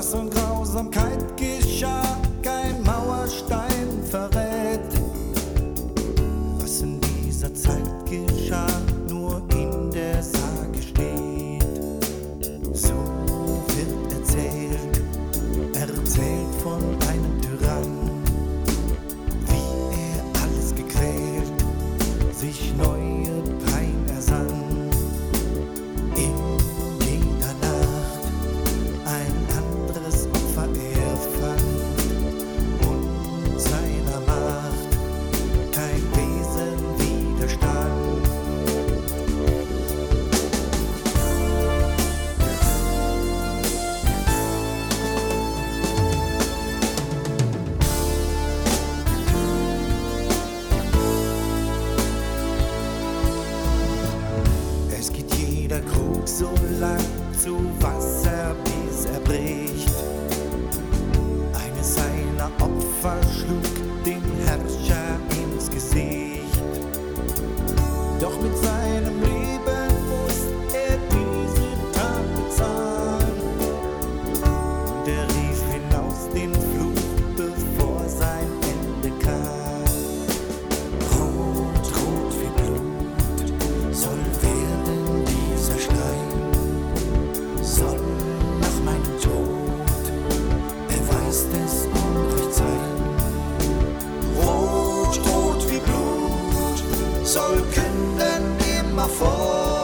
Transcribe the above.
Hass und Grausamkeit geschah, kein Mauerstein verrät. Was in dieser Zeit geschah, nur in der Sage steht. So wird erzählt von einem Tyrann, wie er alles gequält, sich neue Pein ersann. In jeder Nacht ein anderes Opfer er fand und seiner Macht kein Wesen widerstand. Es geht jeder Krug so lang zu Wasser, bis er bricht. Eines seiner Opfer schlug dem Herrscher ins Gesicht. Doch mit seinem Leben muss er diese Tat bezahlen. Und er rief hinaus den Fluch, bevor sein Ende kam. Rot, rot wie Blut soll werden dieser Stein, soll nach meinem Tod erweist es Unrecht sein. Rot, rot wie Blut soll künden immerfort.